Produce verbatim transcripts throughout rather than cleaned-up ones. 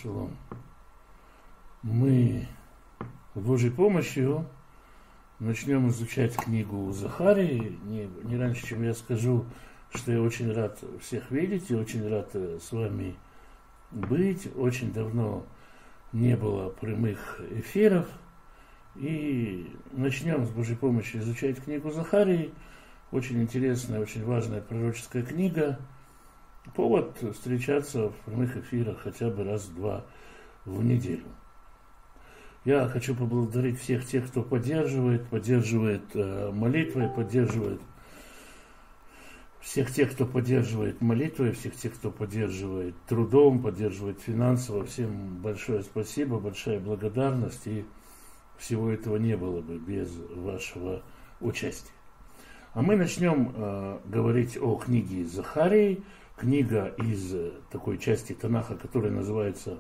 Шалом. Мы с Божьей помощью начнем изучать книгу Захарии. Не, не раньше, чем я скажу, что я очень рад всех видеть и очень рад с вами быть. Очень давно не было прямых эфиров. И начнем с Божьей помощью изучать книгу Захарии. Очень интересная, очень важная пророческая книга. Повод встречаться в прямых эфирах хотя бы раз-два в неделю. Я хочу поблагодарить всех тех, кто поддерживает, поддерживает э, молитвой, поддерживает всех тех, кто поддерживает молитвой, всех тех, кто поддерживает трудом, поддерживает финансово. Всем большое спасибо, большая благодарность. И всего этого не было бы без вашего участия. А мы начнем э, говорить о книге Захарии. Книга из такой части Танаха, которая называется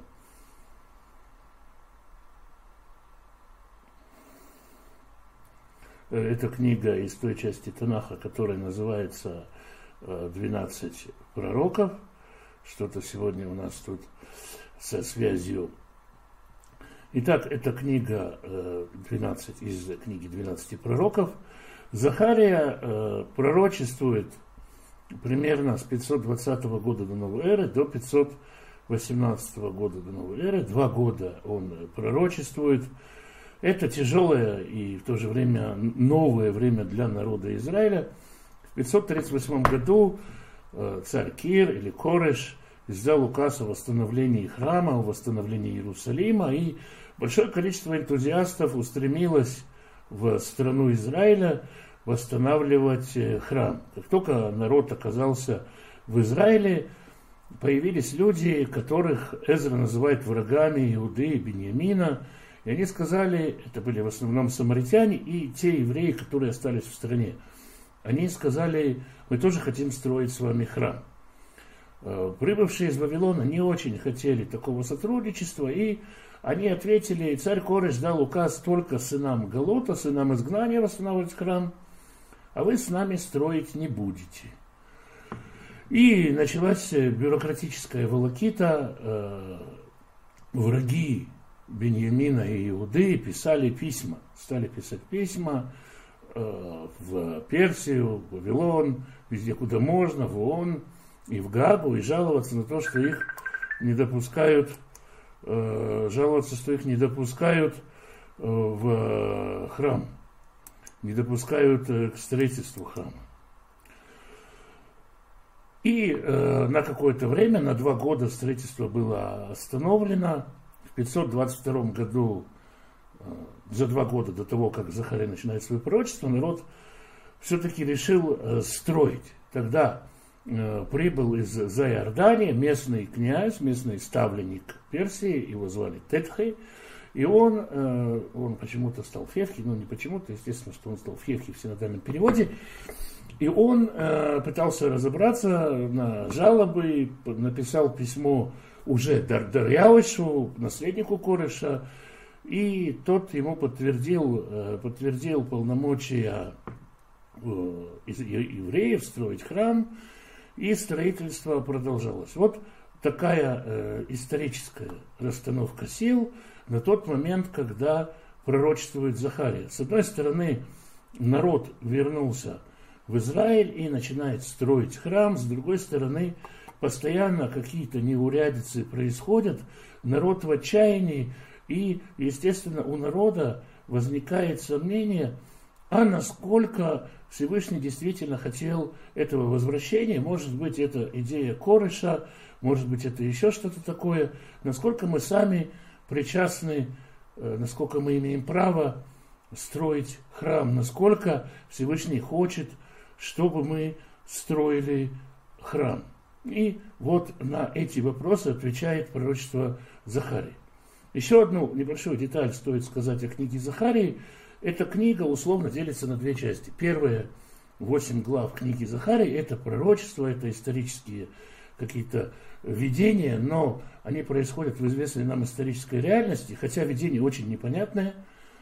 Это книга из той части Танаха, которая называется «двенадцать пророков». Что-то сегодня у нас тут со связью. Итак, это книга двенадцать из книги двенадцати пророков. Захария пророчествует примерно с пятьсот двадцатого года до новой эры до пятьсот восемнадцатого года до новой эры. Два года он пророчествует. Это тяжелое и в то же время новое время для народа Израиля. В пятьсот тридцать восьмом году царь Кир или Кореш издал указ о восстановлении храма, о восстановлении Иерусалима, и большое количество энтузиастов устремилось в страну Израиля восстанавливать храм. Как только народ оказался в Израиле, появились люди, которых Эзра называет врагами Иуды и Беньямина. И они сказали, это были в основном самаритяне и те евреи, которые остались в стране. Они сказали, мы тоже хотим строить с вами храм. Прибывшие из Вавилона не очень хотели такого сотрудничества, и они ответили, и царь Кореш дал указ только сынам Галута, сынам изгнания восстанавливать храм, а вы с нами строить не будете. И началась бюрократическая волокита. Э, враги Беньямина и Иуды писали письма, стали писать письма э, в Персию, в Вавилон, везде, куда можно, в ООН и в Гаагу, и жаловаться на то, что их не допускают, э, жаловаться, что их не допускают э, в храм. Не допускают к строительству храма. И э, на какое-то время, на два года строительство было остановлено. В пятьсот двадцать втором году, э, за два года до того, как Захария начинает свое пророчество, народ все-таки решил э, строить. Тогда э, прибыл из за Иордании местный князь, местный ставленник Персии, его звали Тетхей. И он, э, он почему-то стал Февхи, ну не почему-то, естественно, что он стал Февхи в синодальном переводе. И он э, пытался разобраться на жалобы, написал письмо уже Дар- Дарьяушу, наследнику Кореша, и тот ему подтвердил, э, подтвердил полномочия э, евреев строить храм, и строительство продолжалось. Вот такая э, историческая расстановка сил на тот момент, когда пророчествует Захария. С одной стороны, народ вернулся в Израиль и начинает строить храм. С другой стороны, постоянно какие-то неурядицы происходят. Народ в отчаянии. И, естественно, у народа возникает сомнение, а насколько Всевышний действительно хотел этого возвращения. Может быть, это идея Кореша, может быть, это еще что-то такое. Насколько мы сами причастны, насколько мы имеем право строить храм, насколько Всевышний хочет, чтобы мы строили храм. И вот на эти вопросы отвечает пророчество Захарии. Еще одну небольшую деталь стоит сказать о книге Захарии. Эта книга условно делится на две части. Первые восемь глав книги Захарии – это пророчество, это исторические какие-то видения, но они происходят в известной нам исторической реальности, хотя видение очень непонятное.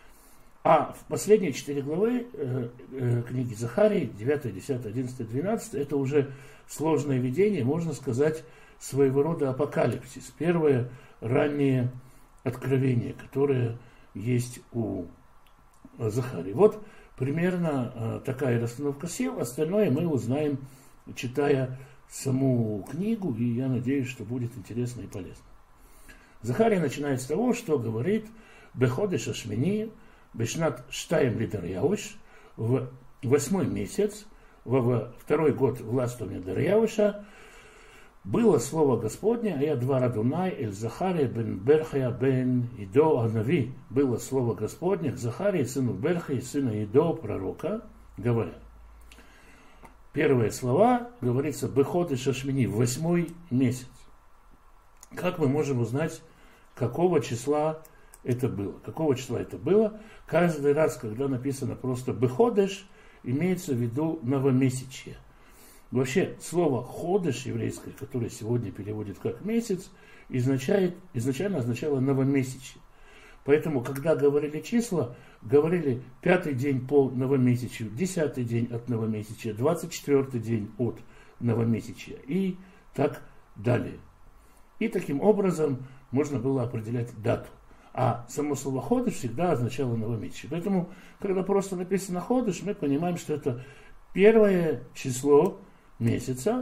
А в последние четыре главы э, э, книги Захарии, девятая, десятая, одиннадцатая, двенадцатая, это уже сложное видение, можно сказать, своего рода апокалипсис. Первое ранние откровения, которые есть у Захарии. Вот примерно такая расстановка сил. Остальное мы узнаем, читая саму книгу, и я надеюсь, что будет интересно и полезно. Захария начинает с того, что говорит «Беходеш ашмини, бешнат штаем лидарьяуш», в восьмой месяц, во второй год властвования Дарьяуша, было слово Господне, а я два Радунай, эль Захария бен Берхая бен Идо Анави. Было слово Господне к Захарии, сыну Берхая, сына Идо, пророка, говоря. Первые слова, говорится, «Беходы шашмини», в восьмой месяц. Как мы можем узнать, какого числа это было? Какого числа это было? Каждый раз, когда написано просто «беходеш», имеется в виду новомесячье. Вообще, слово «ходеш» еврейское, которое сегодня переводит как «месяц», изначально, изначально означало «новомесячье». Поэтому, когда говорили числа, говорили пятый день по новомесячью, десятый день от новомесячья, двадцать четвертый день от новомесячья и так далее. И таким образом можно было определять дату. А само слово «ходыш» всегда означало новомесячье. Поэтому, когда просто написано «ходыш», мы понимаем, что это первое число месяца.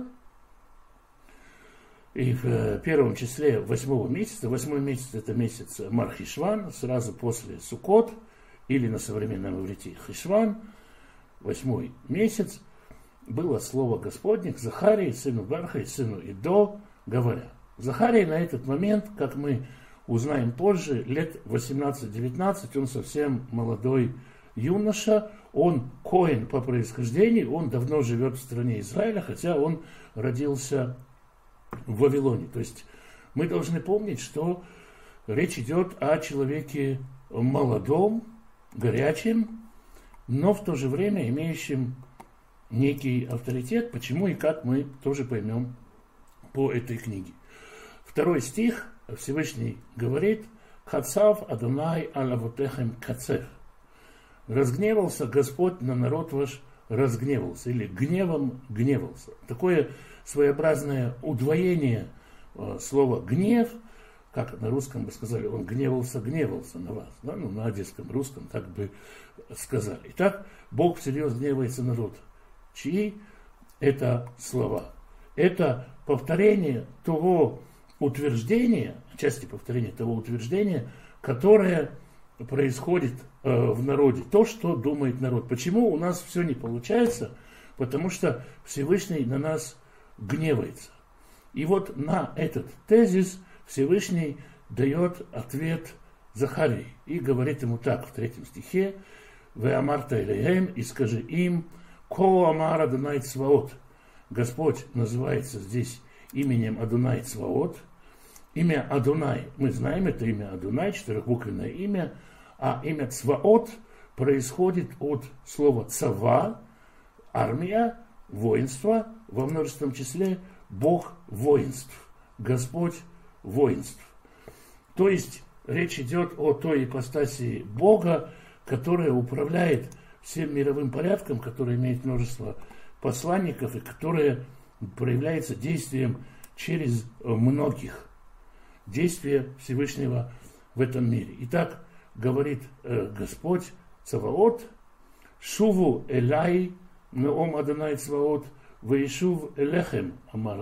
И в первом числе восьмого месяца, восьмой месяц это месяц Мар-Хишван, сразу после Суккот, или на современном иврите Хишван, восьмой месяц, было слово Господне к Захарии, сыну Барха и сыну Идо, говоря. Захарии на этот момент, как мы узнаем позже, лет восемнадцать-девятнадцать, он совсем молодой юноша, он коэн по происхождению, он давно живет в стране Израиля, хотя он родился в Вавилоне. То есть мы должны помнить, что речь идет о человеке молодом, горячем, но в то же время имеющем некий авторитет, почему и как мы тоже поймем по этой книге. Второй стих Всевышний говорит: «Хацав Адонай алавотехем кацев». Разгневался Господь на народ ваш, разгневался, или гневом гневался. Такое своеобразное удвоение э, слова «гнев», как на русском бы сказали, он гневался, гневался на вас. Да? Ну, на одесском, русском так бы сказали. Итак, Бог всерьез гневается на народ. Чьи это слова? Это повторение того утверждения, части повторения того утверждения, которое происходит э, в народе. То, что думает народ. Почему у нас все не получается? Потому что Всевышний на нас гневается. И вот на этот тезис Всевышний дает ответ Захарии и говорит ему так в третьем стихе: «Ве амарта элеем», и скажи им: «Ко амар Адонай Цваот». Господь называется здесь именем Адонай Цваот. Имя Адонай, мы знаем, это имя Адонай, четырехбуквенное имя, а имя Цваот происходит от слова цава, армия, воинство, во множественном числе Бог воинств, Господь воинств. То есть речь идет о той ипостаси Бога, которая управляет всем мировым порядком, который имеет множество посланников и которая проявляется действием через многих. Действие Всевышнего в этом мире. Итак, говорит э, Господь Цаваот: «Шуву элай меом Адонай Цваот, ваишув элехем амар